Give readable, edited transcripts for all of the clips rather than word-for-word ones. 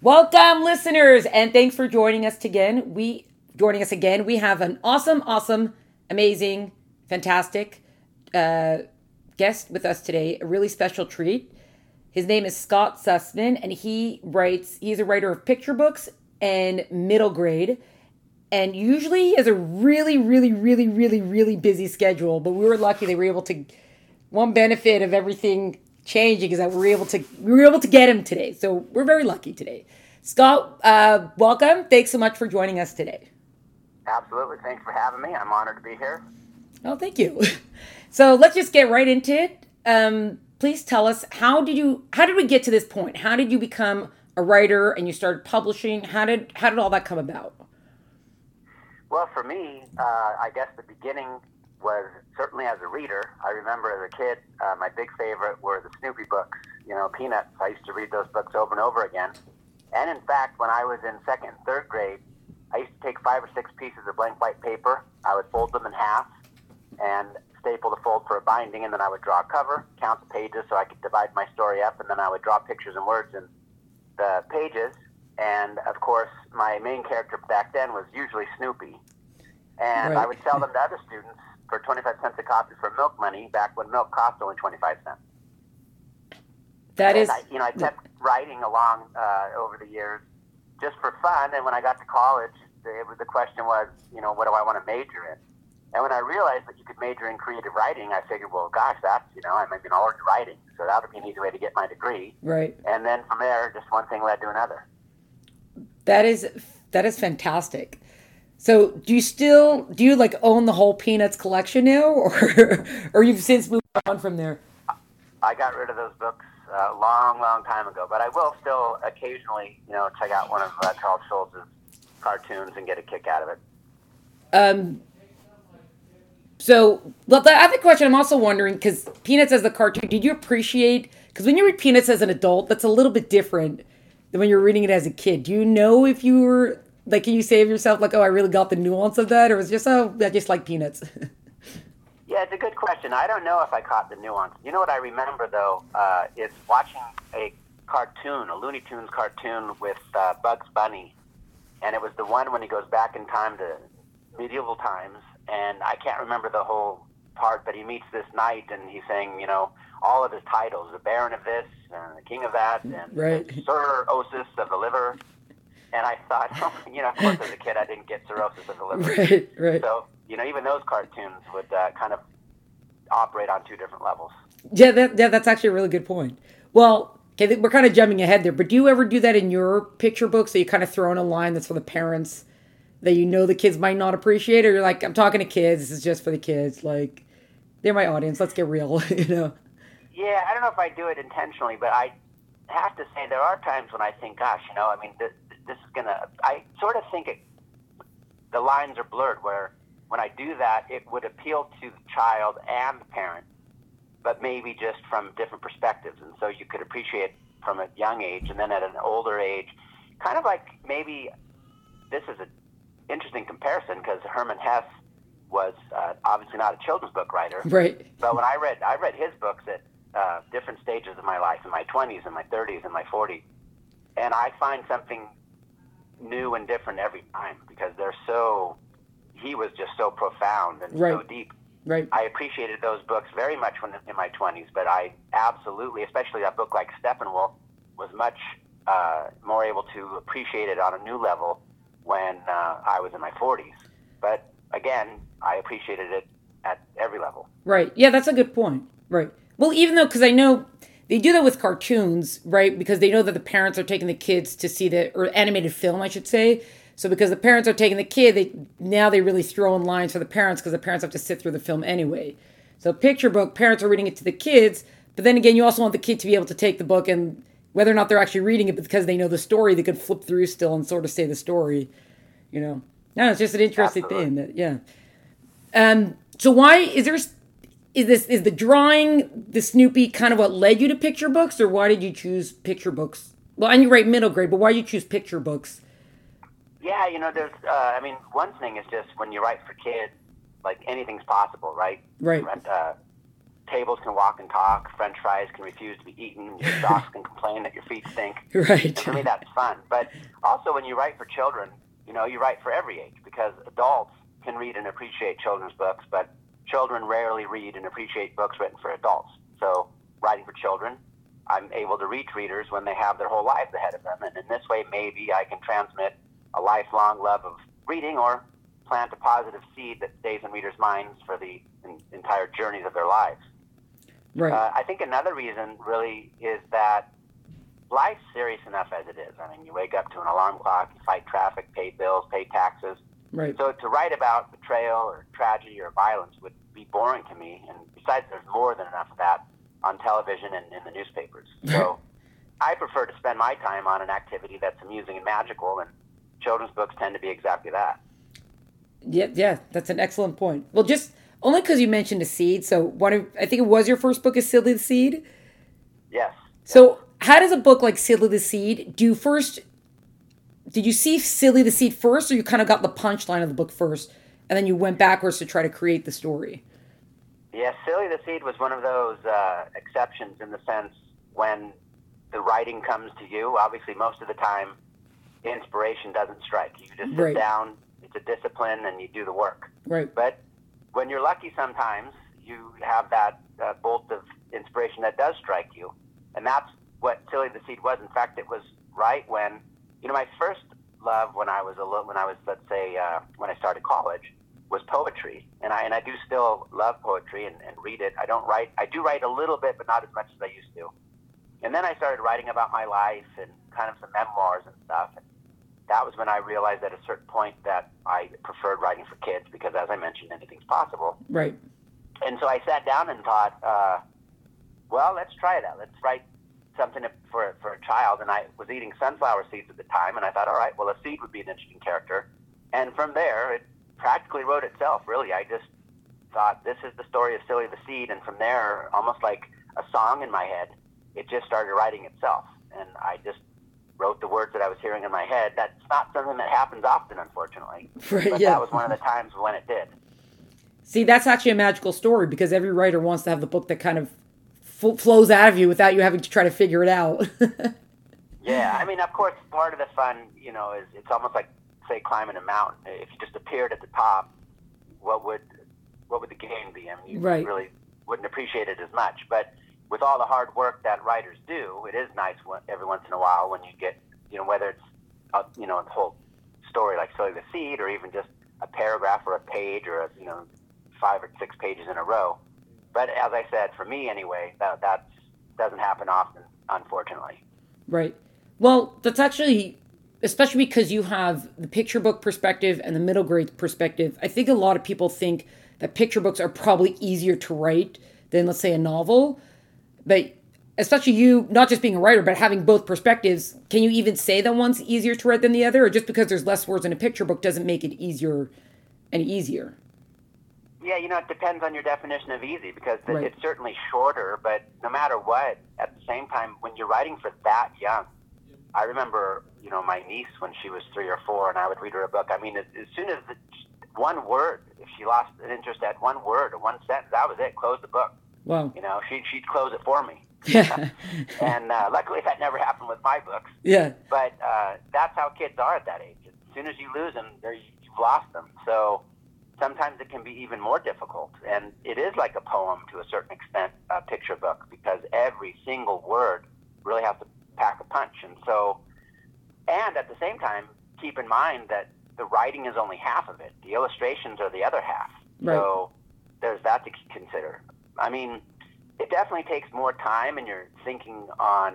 Welcome, listeners, and thanks for joining us again. We have an awesome, amazing, fantastic guest with us today. A really special treat. His name is Scott Sussman, and he's a writer of picture books and middle grade. And usually he has a really busy schedule, but we were lucky they were able to. One benefit of everything changing is that we were able to get him today. So we're very lucky today. Scott, welcome. Thanks so much for joining us today. Absolutely. Thanks for having me. I'm honored to be here. Oh, thank you. So let's just get right into it. Please tell us, how did we get to this point? How did you become a writer and you started publishing? How did all that come about? Well, for me, I guess the beginning was certainly as a reader. I remember as a kid, my big favorite were the Snoopy books, Peanuts. I used to read those books over and over again. And in fact, when I was in second and third grade, I used to take 5 or 6 pieces of blank white paper. I would fold them in half and staple the fold for a binding, and then I would draw a cover, count the pages so I could divide my story up, and then I would draw pictures and words in the pages. And, of course, my main character back then was usually Snoopy. And Right. I would sell them to other students for 25 cents a copy for milk money back when milk cost only 25 cents. I kept writing along over the years just for fun. And when I got to college, the question was, what do I want to major in? And when I realized that you could major in creative writing, I figured, well, gosh, I'm an already writing. So that would be an easy way to get my degree. Right. And then from there, just one thing led to another. That is fantastic. So do you like own the whole Peanuts collection now, or you've since moved on from there? I got rid of those books a long time ago, but I will still occasionally, check out one of Charles Schulz's cartoons and get a kick out of it. So, well, the other question I'm also wondering, because Peanuts as the cartoon, did you appreciate, because when you read Peanuts as an adult, that's a little bit different than when you're reading it as a kid. Do you know if you were, like, can you say of yourself, like, oh, I really got the nuance of that, or was it just, oh, I just like Peanuts? Yeah, it's a good question. I don't know if I caught the nuance. You know what I remember, though, is watching a Looney Tunes cartoon with Bugs Bunny, and it was the one when he goes back in time to medieval times, and I can't remember the whole part, but he meets this knight, and he's saying, all of his titles, the Baron of this, and the King of that, and Right. Sir Osis of the Liver. And I thought, of course, as a kid, I didn't get cirrhosis of the liver. Right. So, even those cartoons would kind of operate on 2 different levels. Yeah, that's actually a really good point. Well, okay, we're kind of jumping ahead there, but do you ever do that in your picture books? So you kind of throw in a line that's for the parents that the kids might not appreciate, or you're like, I'm talking to kids, this is just for the kids, like, they're my audience, let's get real, Yeah, I don't know if I do it intentionally, but I have to say there are times when I think, gosh, this is going to, I sort of think the lines are blurred where when I do that, it would appeal to the child and the parent, but maybe just from different perspectives. And so you could appreciate it from a young age, and then at an older age, kind of like maybe this is an interesting comparison because Herman Hesse was obviously not a children's book writer. Right. But when I read his books at different stages of my life, in my 20s, in my 30s, in my 40s, and I find something new and different every time because he was just so profound and Right. so deep. Right. I appreciated those books very much when in my 20s, but I absolutely, especially a book like Steppenwolf, was much more able to appreciate it on a new level when I was in my 40s. But again, I appreciated it at every level. Right. Yeah, that's a good point. Right. Well, even though, because I know they do that with cartoons, right? Because they know that the parents are taking the kids to see or animated film, I should say. So because the parents are taking the kid, they really throw in lines for the parents because the parents have to sit through the film anyway. So picture book, parents are reading it to the kids, but then again, you also want the kid to be able to take the book and whether or not they're actually reading it, but because they know the story, they could flip through still and sort of say the story, No, it's just an interesting Absolutely. thing. So why is the drawing the Snoopy kind of what led you to picture books, or why did you choose picture books? Well, and you write middle grade, but why did you choose picture books? Yeah, there's, one thing is just when you write for kids, like anything's possible, right? Right. tables can walk and talk, French fries can refuse to be eaten, your socks can complain that your feet stink. Right. And for me, that's fun. But also when you write for children, you write for every age, because adults can read and appreciate children's books, but children rarely read and appreciate books written for adults. So writing for children, I'm able to reach readers when they have their whole lives ahead of them. And in this way, maybe I can transmit a lifelong love of reading or plant a positive seed that stays in readers' minds for the entire journeys of their lives. Right. I think another reason really is that life's serious enough as it is. I mean, you wake up to an alarm clock, you fight traffic, pay bills, pay taxes. Right. So to write about betrayal or tragedy or violence would be boring to me. And besides, there's more than enough of that on television and in the newspapers. So I prefer to spend my time on an activity that's amusing and magical, and children's books tend to be exactly that. Yeah, that's an excellent point. Well, just only because you mentioned a seed. So I think it was your first book is Silly the Seed. Yes. So how does a book like Silly the Seed did you see Silly the Seed first, or you kind of got the punchline of the book first, and then you went backwards to try to create the story? Yeah, Silly the Seed was one of those exceptions in the sense when the writing comes to you. Obviously, most of the time, inspiration doesn't strike. You just sit down, it's a discipline, and you do the work. Right. But when you're lucky sometimes, you have that bolt of inspiration that does strike you. And that's what Silly the Seed was. In fact, it was right when, my first love when I was let's say, when I started college, was poetry. And I do still love poetry and read it. I do write a little bit, but not as much as I used to. And then I started writing about my life and kind of some memoirs and stuff. And that was when I realized at a certain point that I preferred writing for kids because, as I mentioned, anything's possible. Right. And so I sat down and thought, well, let's try that. Let's write something for a child. And I was eating sunflower seeds at the time, and I thought, all right, well, a seed would be an interesting character. And from there, it practically wrote itself, really. I just thought, this is the story of Silly the Seed. And from there, almost like a song in my head, it just started writing itself. And I just wrote the words that I was hearing in my head. That's not something that happens often, unfortunately. Right, but yeah. That was one of the times when it did. See, that's actually a magical story because every writer wants to have the book that kind of flows out of you without you having to try to figure it out. Yeah, I mean, of course, part of the fun, is it's almost like, say, climbing a mountain. If you just appeared at the top, what would the gain be? I mean, you really wouldn't appreciate it as much. But with all the hard work that writers do, it is nice every once in a while when you get, whether it's, a whole story like Silly the Seed, or even just a paragraph or a page or 5 or 6 pages in a row. But as I said, for me anyway, that doesn't happen often, unfortunately. Right. Well, that's actually, especially because you have the picture book perspective and the middle grade perspective, I think a lot of people think that picture books are probably easier to write than, let's say, a novel. But especially you, not just being a writer, but having both perspectives, can you even say that one's easier to write than the other? Or just because there's less words in a picture book doesn't make it easier and easier? Yeah, it depends on your definition of easy, because it's certainly shorter, but no matter what, at the same time, when you're writing for that young, I remember, my niece when she was 3 or 4, and I would read her a book. I mean, as soon as one word, if she lost an interest at one word or one sentence, that was it, close the book. Wow. She'd close it for me. Yeah. And luckily that never happened with my books. Yeah. But that's how kids are at that age. As soon as you lose them, you've lost them. So sometimes it can be even more difficult. And it is like a poem to a certain extent, a picture book, because every single word really has to pack a punch. And at the same time, keep in mind that the writing is only half of it. The illustrations are the other half. Right. So there's that to consider. I mean, it definitely takes more time, and you're thinking on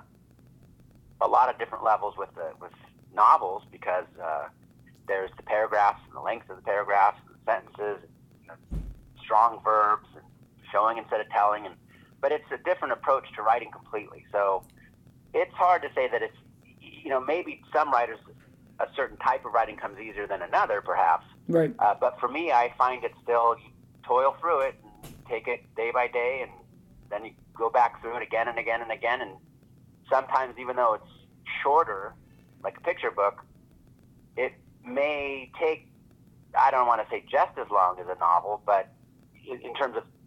a lot of different levels with novels, because there's the paragraphs and the length of the paragraphs and the sentences, and strong verbs, and showing instead of telling. But it's a different approach to writing completely. So it's hard to say that it's, maybe some writers, a certain type of writing comes easier than another, perhaps. Right. But for me, I find it still, you toil through it, and take it day by day, and then you go back through it again and again and again. And sometimes, even though it's shorter, like a picture book, it may take, I don't want to say just as long as a novel, but in terms of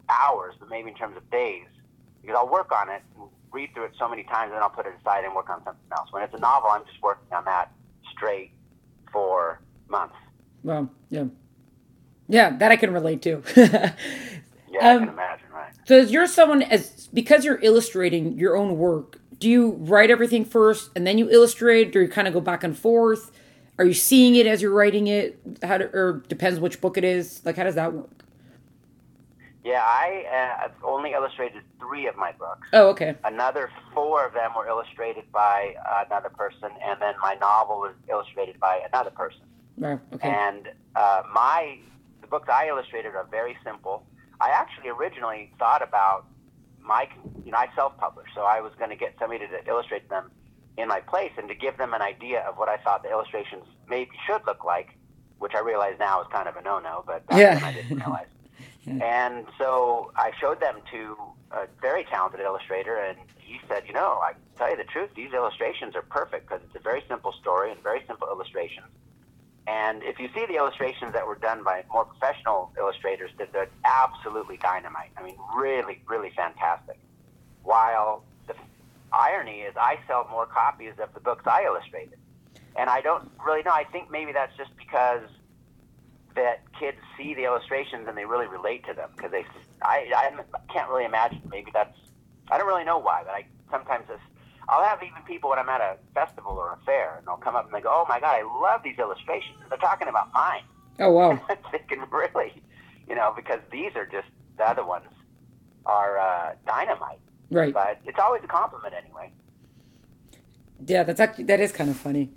hours, but maybe in terms of days, because I'll work on it and read through it so many times, and then I'll put it aside and work on something else. When it's a novel, I'm just working on that straight for months. Well, yeah. Yeah, that I can relate to. Yeah, I can imagine, right. So as you're someone, because you're illustrating your own work, do you write everything first and then you illustrate, or you kind of go back and forth? Are you seeing it as you're writing it? Or depends which book it is? Like, how does that work? Yeah, I've only illustrated 3 of my books. Oh, okay. Another 4 of them were illustrated by another person, and then my novel was illustrated by another person. Oh, okay. And the books I illustrated are very simple. I actually originally thought about I self-published, so I was going to get somebody to illustrate them in my place and to give them an idea of what I thought the illustrations maybe should look like, which I realize now is kind of a no-no, but back then I didn't realize. Yeah. And so I showed them to a very talented illustrator, and he said, I can tell you the truth, these illustrations are perfect because it's a very simple story and very simple illustrations. And if you see the illustrations that were done by more professional illustrators, they're absolutely dynamite. I mean, really, really fantastic. While the irony is I sell more copies of the books I illustrated. And I don't really know. I think maybe that's just because that kids see the illustrations and they really relate to them. Because I can't really imagine. Maybe I don't really know why, but sometimes I'll have even people when I'm at a festival or a fair, and they'll come up and they go, "Oh my God, I love these illustrations." They're talking about mine. Oh wow! I'm thinking, really, because these are just the other ones are dynamite. Right. But it's always a compliment anyway. Yeah, that is kind of funny.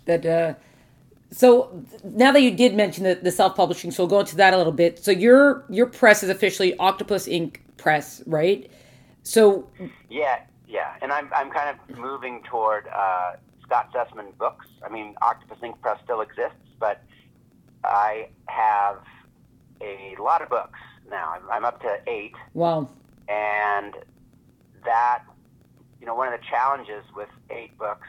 So now that you did mention the self-publishing, so we'll go into that a little bit. So your press is officially Octopus Ink. Press, right? So yeah, and I'm kind of moving toward Scott Sussman Books. I mean, Octopus Ink. Press still exists, but I have a lot of books now. I'm up to 8. Wow. And that, one of the challenges with 8 books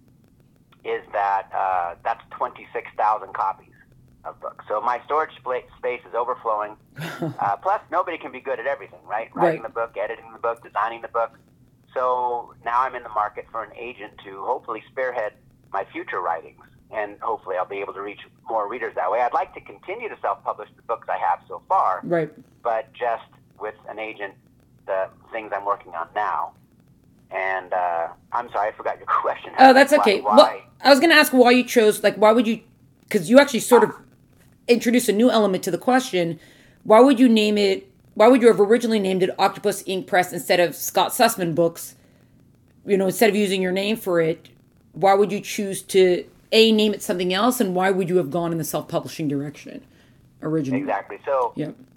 is that that's 26,000 copies of books. So my storage space is overflowing. Plus, nobody can be good at everything, right? Writing the book, editing the book, designing the book. So now I'm in the market for an agent to hopefully spearhead my future writings, and hopefully I'll be able to reach more readers that way. I'd like to continue to self-publish the books I have so far, right? But just with an agent, the things I'm working on now. And I'm sorry, I forgot your question. Oh, that's okay. Why? Well, I was going to ask why you chose, why would you, because you actually sort of introduced a new element to the question. Why would you name it, why would you have originally named it Octopus Ink. Press instead of Scott Sussman Books? Instead of using your name for it, why would you choose to, name it something else, and why would you have gone in the self-publishing direction originally? Exactly. So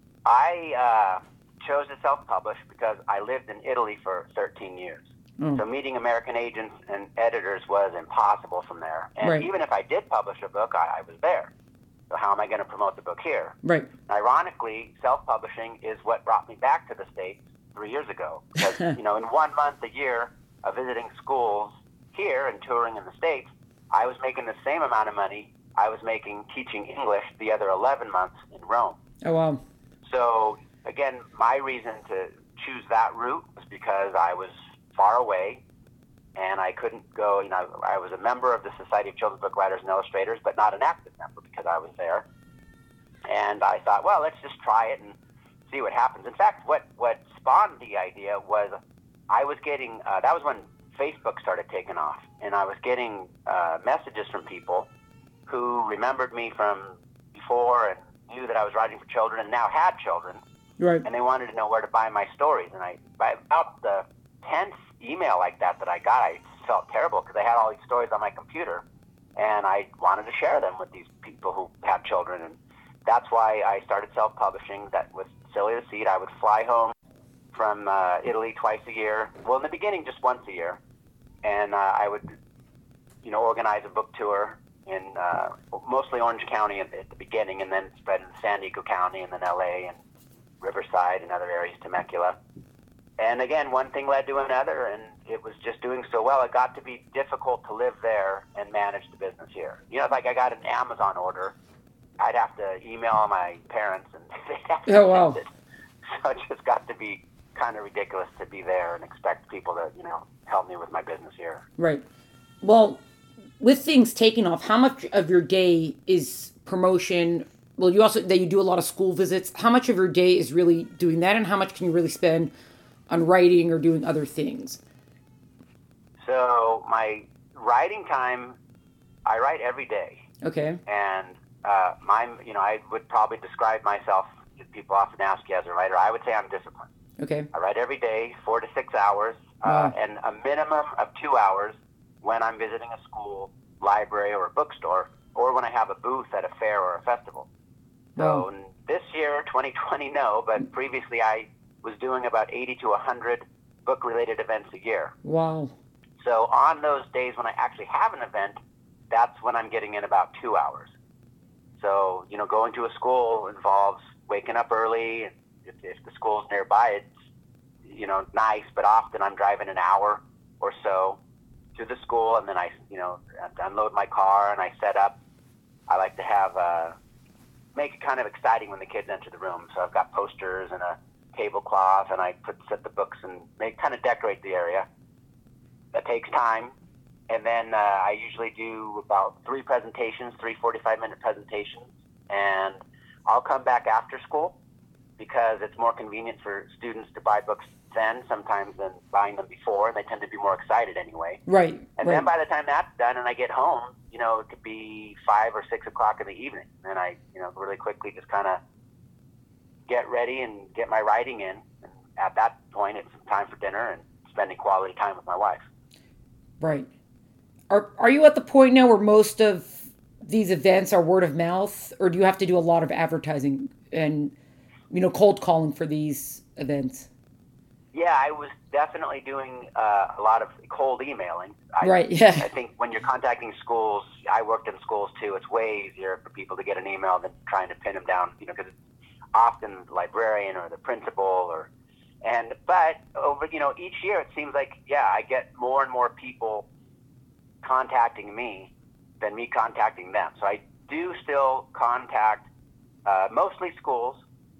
I chose to self-publish because I lived in Italy for 13 years. So meeting American agents and editors was impossible from there. And even if I did publish a book, I was there. So how am I going to promote the book here? Right. Ironically, self-publishing is what brought me back to the States 3 years ago. Because, in 1 month a year of visiting schools here and touring in the States, I was making the same amount of money I was making teaching English the other 11 months in Rome. Oh, wow. So, again, my reason to choose that route was because I was far away, and I couldn't go. I was a member of the Society of Children's Book Writers and Illustrators, but not an active member because I was there. And I thought, well, let's just try it and see what happens. In fact, what spawned the idea was I was getting, that was when Facebook started taking off, and I was getting messages from people who remembered me from before and knew that I was writing for children and now had children. Right. And they wanted to know where to buy my stories. And by about the 10th email like that I got, I felt terrible because I had all these stories on my computer, and I wanted to share them with these people who have children. And that's why I started self-publishing. That with Silly the Seed, I would fly home from Italy twice a year. Well, in the beginning, just once a year. And I would, organize a book tour in mostly Orange County at the beginning, and then spread in San Diego County, and then LA and Riverside and other areas, Temecula. And again, one thing led to another, and it was just doing so well, it got to be difficult to live there and manage the business here. If I got an Amazon order, I'd have to email my parents, and they'd have to send it. So it just got to be kind of ridiculous to be there and expect people to, help me with my business here. Right. Well, with things taking off, how much of your day is promotion? Well, you also, that you do a lot of school visits. How much of your day is really doing that, and how much can you really spend on writing or doing other things? So my writing time, I write every day. Okay. And I would probably describe myself, people often ask you as a writer, I would say I'm disciplined. Okay. I write every day, 4 to 6 hours, and a minimum of 2 hours when I'm visiting a school, library, or a bookstore, or when I have a booth at a fair or a festival. Wow. So this year, 2020, no, but previously I was doing about 80 to 100 book-related events a year. Wow. So on those days when I actually have an event, that's when I'm getting in about 2 hours. So, going to a school involves waking up early. If the school's nearby, it's, nice, but often I'm driving an hour or so to the school, and then I unload my car and I set up. I like to have, make it kind of exciting when the kids enter the room. So I've got posters and a tablecloth, and I set the books and kind of decorate the area. That takes time. And then I usually do about 3 presentations, 3 45-minute presentations, and I'll come back after school because it's more convenient for students to buy books then sometimes than buying them before, and they tend to be more excited anyway. Right. And then by the time that's done and I get home, it could be 5 or 6 o'clock in the evening, and I, really quickly just kind of get ready and get my writing in. And at that point, it's time for dinner and spending quality time with my wife. Right. Are you at the point now where most of these events are word of mouth, or do you have to do a lot of advertising and, cold calling for these events? Yeah, I was definitely doing a lot of cold emailing. Right, yeah. I think when you're contacting schools, I worked in schools too, it's way easier for people to get an email than trying to pin them down, because it's often the librarian or the principal but over, each year it seems like, I get more and more people contacting me than me contacting them. So I do still contact mostly schools,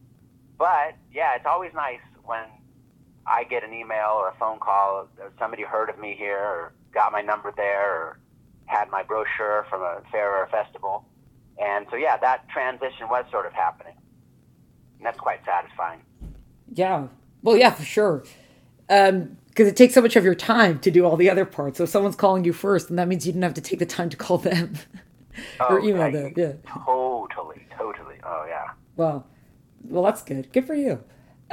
but it's always nice when I get an email or a phone call, or somebody heard of me here or got my number there or had my brochure from a fair or a festival. And so, that transition was sort of happening. And that's quite satisfying. Yeah. Well, yeah, for sure. Because it takes so much of your time to do all the other parts. So if someone's calling you first, then that means you didn't have to take the time to call them or email them. Yeah. Totally. Oh, yeah. Well, that's good. Good for you.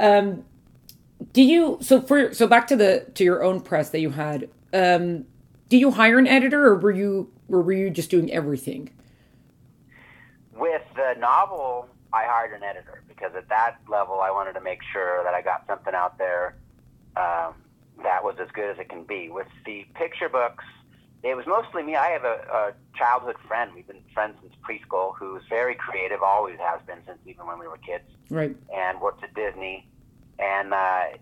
So back to your own press that you had, do you hire an editor, or were you just doing everything? With the novel, I hired an editor because at that level, I wanted to make sure that I got something out there that was as good as it can be. With the picture books, it was mostly me. I have a childhood friend. We've been friends since preschool, who's very creative, always has been since even when we were kids. Right. And worked at Disney. And,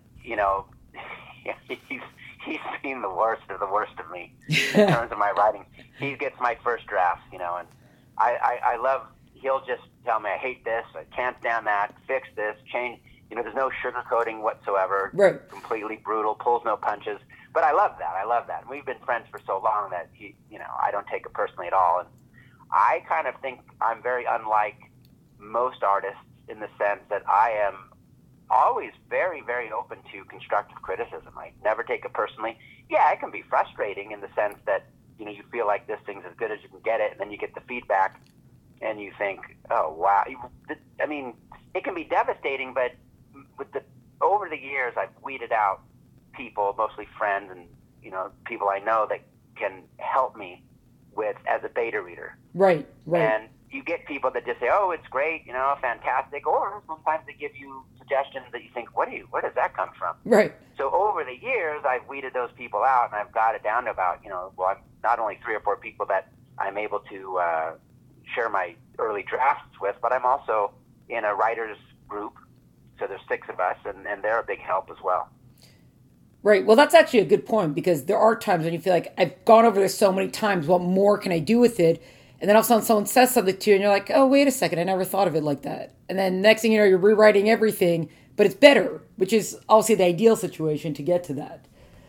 he's seen the worst of me in terms of my writing. He gets my first drafts, and I love, he'll just tell me, I hate this, I can't stand that, fix this, change. There's no sugarcoating whatsoever. Right. Completely brutal, pulls no punches. But I love that. And we've been friends for so long that I don't take it personally at all. And I kind of think I'm very unlike most artists in the sense that I am always very, very open to constructive criticism. I never take it personally. Yeah, it can be frustrating in the sense that, you feel like this thing's as good as you can get it, and then you get the feedback, and you think, oh, wow. I mean, it can be devastating, but over the years, I've weeded out people, mostly friends and, people I know that can help me as a beta reader. Right. And you get people that just say, oh, it's great, fantastic. Or sometimes they give you suggestions that you think, where does that come from? Right. So over the years, I've weeded those people out, and I've got it down to about, not only 3 or 4 people that I'm able to share my early drafts with, but I'm also in a writer's group. So there's 6 of us, and they're a big help as well. Right. Well, that's actually a good point, because there are times when you feel like, I've gone over this so many times, what more can I do with it? And then all of a sudden someone says something to you and you're like, oh, wait a second, I never thought of it like that. And then next thing you know, you're rewriting everything, but it's better, which is obviously the ideal situation to get to that.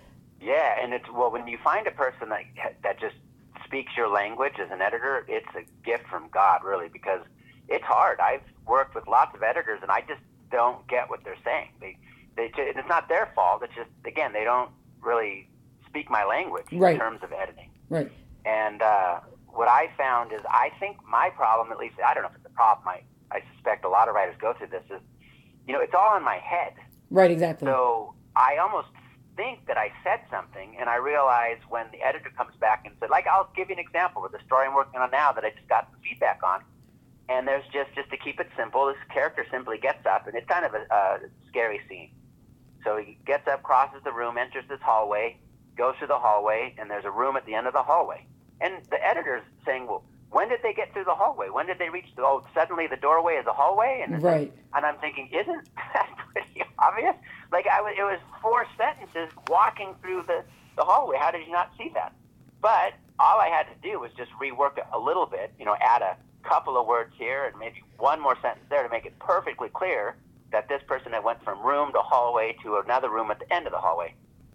Yeah, and it's, well, when you find a person that just speaks your language as an editor, it's a gift from God, really, because it's hard. I've worked with lots of editors, and I just don't get what they're saying. It's not their fault. It's just, again, they don't really speak my language Right. in terms of editing. Right. And what I found is, I think my problem, at least, I don't know if it's a problem, I suspect a lot of writers go through this, is, it's all in my head. Right, exactly. So I almost think that I said something, and I realize when the editor comes back and said, like, I'll give you an example with the story I'm working on now that I just got some feedback on. And there's just to keep it simple, this character simply gets up, and it's kind of a scary scene. So he gets up, crosses the room, enters this hallway, goes through the hallway, and there's a room at the end of the hallway. And the editor's saying, well, when did they get through the hallway? When did they reach suddenly the doorway is a hallway? And right. And I'm thinking, isn't that pretty obvious? Like, it was 4 sentences walking through the hallway. How did you not see that? But all I had to do was just rework it a little bit, add a couple of words here and maybe one more sentence there to make it perfectly clear that this person had went from room to hallway to another room at the end of the hallway.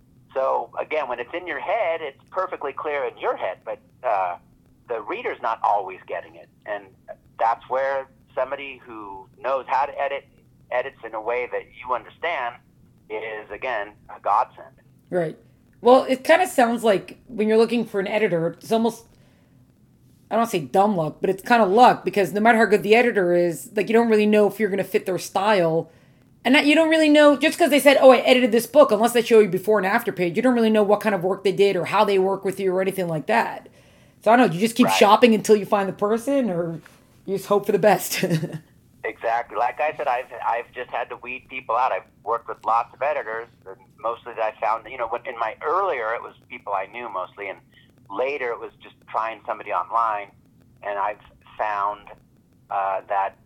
So, again, when it's in your head, it's perfectly clear in your head, but the reader's not always getting it. And that's where somebody who knows how to edits in a way that you understand is, again, a godsend. Right. Well, it kind of sounds like when you're looking for an editor, it's almost, I don't want to say dumb luck, but it's kind of luck, because no matter how good the editor is, like, you don't really know if you're going to fit their style. And that you don't really know, just because they said, I edited this book, unless they show you before and after page, you don't really know what kind of work they did or how they work with you or anything like that. So I don't know, you just keep shopping until you find the person, or you just hope for the best? Exactly. Like I said, I've just had to weed people out. I've worked with lots of editors, and mostly I found, when in my earlier, it was people I knew mostly, and later it was just trying somebody online, and I've found that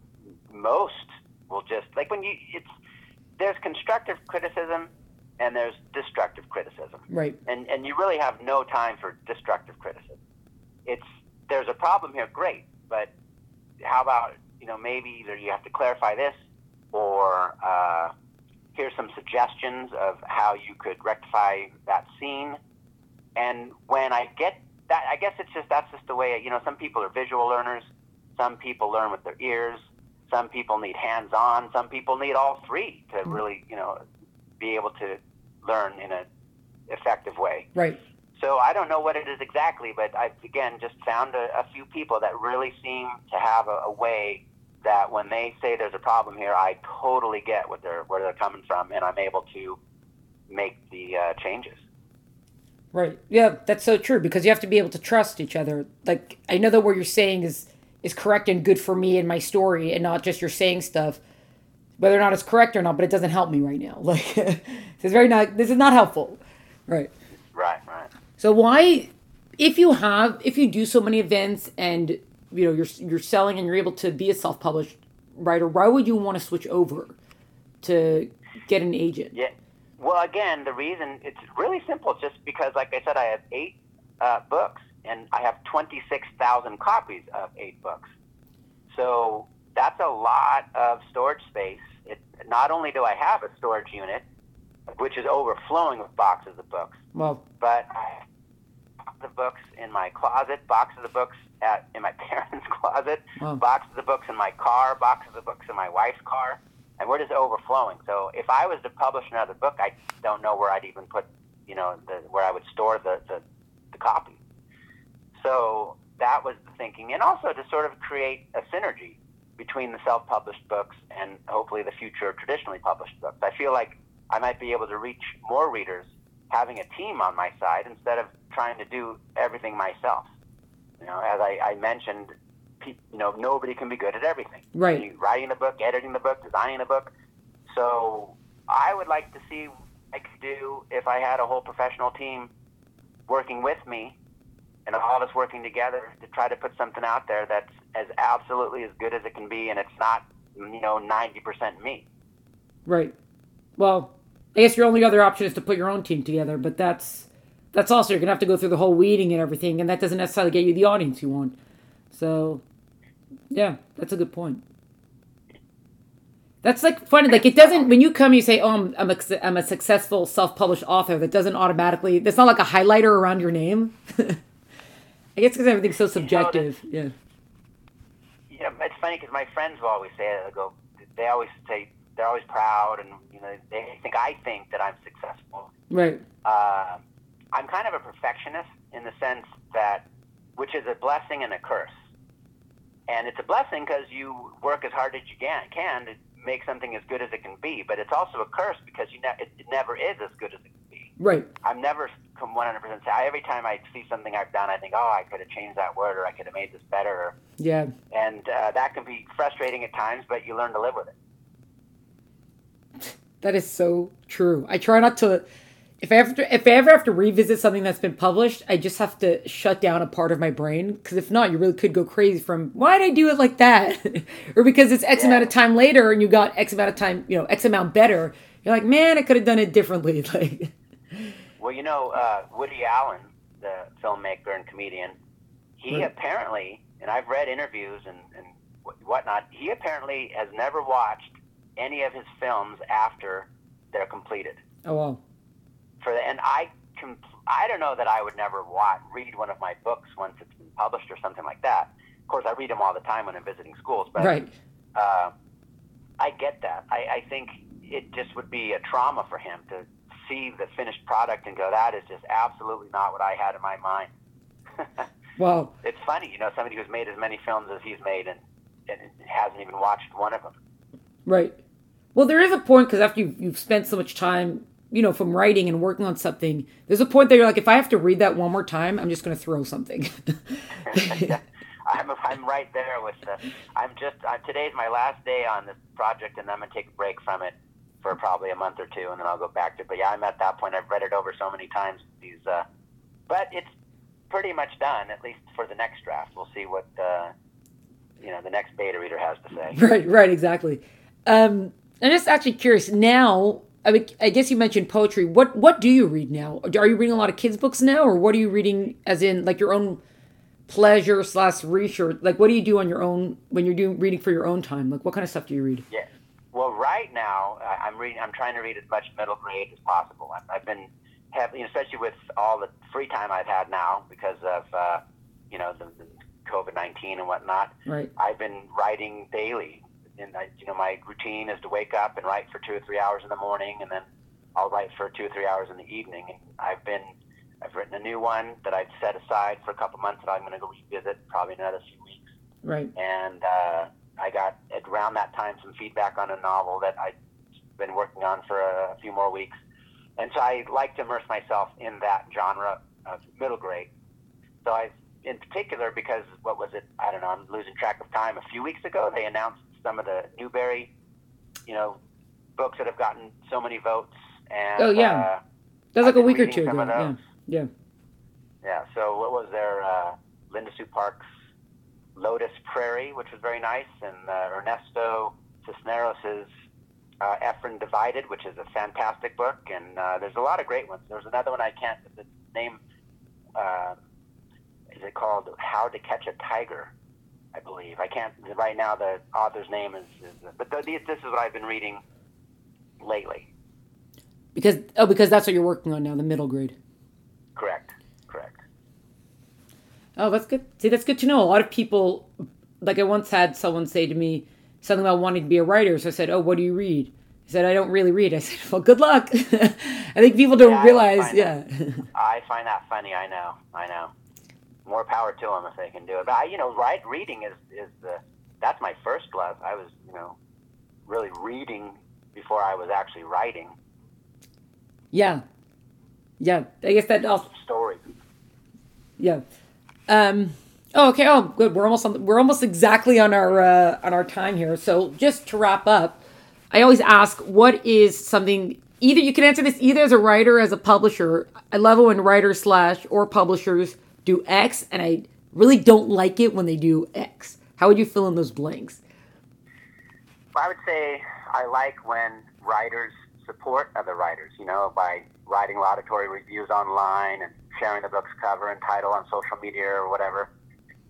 most will just, like, there's constructive criticism and there's destructive criticism. Right. And you really have no time for destructive criticism. There's a problem here, great, but how about, maybe either you have to clarify this, or here's some suggestions of how you could rectify that scene. And when I get that, I guess that's just the way, some people are visual learners, some people learn with their ears, some people need hands-on, some people need all three to really, be able to learn in an effective way. Right. So I don't know what it is exactly, but I've, again, just found a few people that really seem to have a way that when they say there's a problem here, I totally get where they're coming from, and I'm able to make the changes. Right. Yeah, that's so true, because you have to be able to trust each other. Like, I know that what you're saying is correct and good for me and my story, and not just you're saying stuff, whether or not it's correct or not, but it doesn't help me right now. Like, this is not helpful. Right. Right. So why, if you do so many events and, you're selling and you're able to be a self-published writer, why would you want to switch over to get an agent? Yeah. Well, again, the reason, it's really simple, just because, like I said, I have 8 books, and I have 26,000 copies of 8 books. So that's a lot of storage space. Not only do I have a storage unit, which is overflowing with boxes of books, Well, but I have boxes of books in my closet, boxes of books in my parents' closet, Wow. boxes of books in my car, boxes of books in my wife's car, and we're just overflowing. So if I was to publish another book, I don't know where I'd even put, where I would store the copy. So that was the thinking, and also to sort of create a synergy between the self-published books and hopefully the future traditionally published books. I feel like I might be able to reach more readers having a team on my side instead of trying to do everything myself. As I mentioned, nobody can be good at everything. Right. Writing a book, editing the book, designing a book. So I would like to see what I could do if I had a whole professional team working with me, and all of us working together to try to put something out there that's as absolutely as good as it can be, and it's not, 90% me. Right. Well, I guess your only other option is to put your own team together, but that's also, you're going to have to go through the whole weeding and everything, and that doesn't necessarily get you the audience you want. So, yeah, that's a good point. That's like funny. Like it doesn't, when you come, you say, oh, I'm a successful self-published author. That doesn't automatically, that's not like a highlighter around your name. I guess because everything's so subjective. Yeah. You know, it's funny because my friends will always say it. They always say they're always proud, and they think I think that I'm successful. Right. I'm kind of a perfectionist in the sense that, which is a blessing and a curse. And it's a blessing because you work as hard as you can to make something as good as it can be. But it's also a curse because it never is as good as it can be. Right. I'm never 100% say. Every time I see something I've done, I think, oh, I could have changed that word, or I could have made this better. Yeah. And that can be frustrating at times, but you learn to live with it. That is so true. I try not to. If I ever have to revisit something that's been published, I just have to shut down a part of my brain, because if not, you really could go crazy from, why did I do it like that? Or because it's X amount of time later and you got X amount of time, X amount better. You're like, man, I could have done it differently. Like, well, Woody Allen, the filmmaker and comedian, he apparently, and I've read interviews and whatnot, he apparently has never watched any of his films after they're completed. Oh, wow. And I don't know that I would never read one of my books once it's been published or something like that. Of course, I read them all the time when I'm visiting schools, but right. I get that. I think it just would be a trauma for him to see the finished product and go, that is just absolutely not what I had in my mind. Wow. It's funny, somebody who's made as many films as he's made and hasn't even watched one of them. Right. Well, there is a point, because after you've spent so much time, from writing and working on something, there's a point that you're like, if I have to read that one more time, I'm just going to throw something. I'm right there with today's my last day on this project, and I'm going to take a break from it for probably a month or two, and then I'll go back to it. But yeah, I'm at that point. I've read it over so many times. But it's pretty much done, at least for the next draft. We'll see what the next beta reader has to say. Right, exactly. I'm just actually curious now. I mean, I guess you mentioned poetry. What do you read now? Are you reading a lot of kids' books now, or what are you reading as in like your own pleasure / research? Like, what do you do on your own when you're reading for your own time? Like, what kind of stuff do you read? Yeah. Well, right now I'm trying to read as much middle grade as possible. I've been having, especially with all the free time I've had now because of the COVID-19 and whatnot. Right. I've been writing daily. And my routine is to wake up and write for 2 or 3 hours in the morning, and then I'll write for 2 or 3 hours in the evening. And I've written a new one that I've set aside for a couple months that I'm going to go revisit probably in another few weeks. Right. And I got around that time some feedback on a novel that I've been working on for a few more weeks, and so I like to immerse myself in that genre of middle grade. So in particular, because what was it? I don't know. I'm losing track of time. A few weeks ago, they announced some of the Newbery, books that have gotten so many votes. And, oh, yeah. That was like a week or two ago. Yeah. Yeah, so what was there? Linda Sue Park's Lotus Prairie, which was very nice, and Ernesto Cisneros' Ephraim Divided, which is a fantastic book, and there's a lot of great ones. There's another one the name, is it called How to Catch a Tiger? I believe. I can't, right now the author's name is but this is what I've been reading lately. Because that's what you're working on now, the middle grade. Correct. Oh, that's good. See, that's good to know. A lot of people, like I once had someone say to me something about wanting to be a writer. So I said, oh, what do you read? He said, I don't really read. I said, well, good luck. I think people don't realize, I find that funny. I know. More power to them if they can do it. But reading is that's my first love. I was, really reading before I was actually writing. Yeah. I guess that also stories. Yeah. Okay. Oh, good. We're almost exactly on our time here. So just to wrap up, I always ask, what is something? Either you can answer this either as a writer, or as a publisher. I love it when writers / or publishers do X, and I really don't like it when they do X. How would you fill in those blanks? Well, I would say I like when writers support other writers, by writing laudatory reviews online and sharing the book's cover and title on social media or whatever.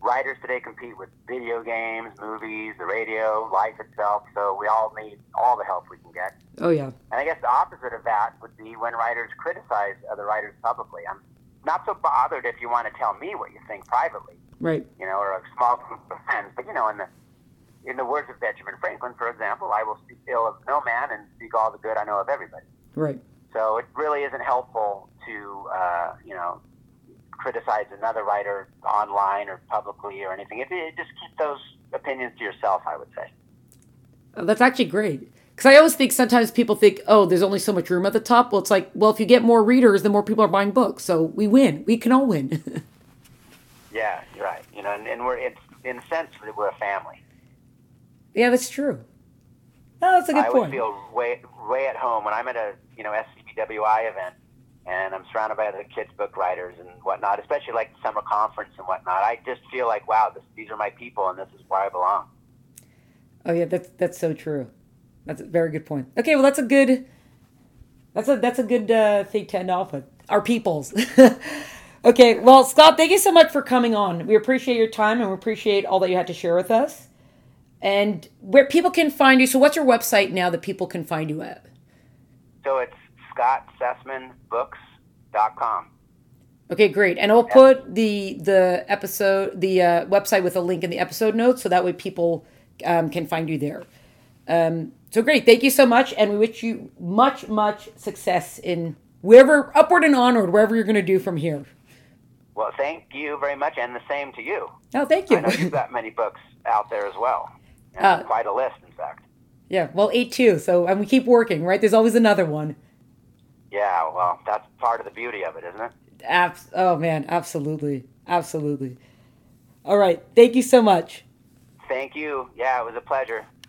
writers today compete with video games, movies, the radio, life itself. So we all need all the help we can get. Oh, yeah. And I guess the opposite of that would be when writers criticize other writers publicly. I'm not so bothered if you want to tell me what you think privately, Right. or a small group of friends. But, in the words of Benjamin Franklin, for example, I will speak ill of no man and speak all the good I know of everybody. Right. So it really isn't helpful to, criticize another writer online or publicly or anything. Just keep those opinions to yourself, I would say. Oh, that's actually great. Because I always think sometimes people think, oh, there's only so much room at the top. Well, it's like, well, if you get more readers, then more people are buying books. So we win. We can all win. Yeah, you're right. And in a sense, we're a family. Yeah, that's true. No, that's a good I point. would feel way at home when I'm at a SCBWI event and I'm surrounded by other kids' book writers and whatnot, especially like the summer conference and whatnot. I just feel like, wow, these are my people and this is where I belong. Oh yeah, that's so true. That's a very good point. Okay, well that's a good thing to end off with. Our peoples. Okay, well Scott, thank you so much for coming on. We appreciate your time and we appreciate all that you had to share with us. And where people can find you. So what's your website now that people can find you at? So it's ScottSessmanBooks.com. Okay, great. And I'll put the website with a link in the episode notes so that way people can find you there. So great. Thank you so much. And we wish you much, much success in wherever, upward and onward, wherever you're going to do from here. Well, thank you very much. And the same to you. Oh, thank you. I know you've got many books out there as well. And quite a list, in fact. Yeah, well, 8 too. So, and we keep working, right? There's always another one. Yeah, well, that's part of the beauty of it, isn't it? Oh, man, absolutely. Absolutely. All right. Thank you so much. Thank you. Yeah, it was a pleasure.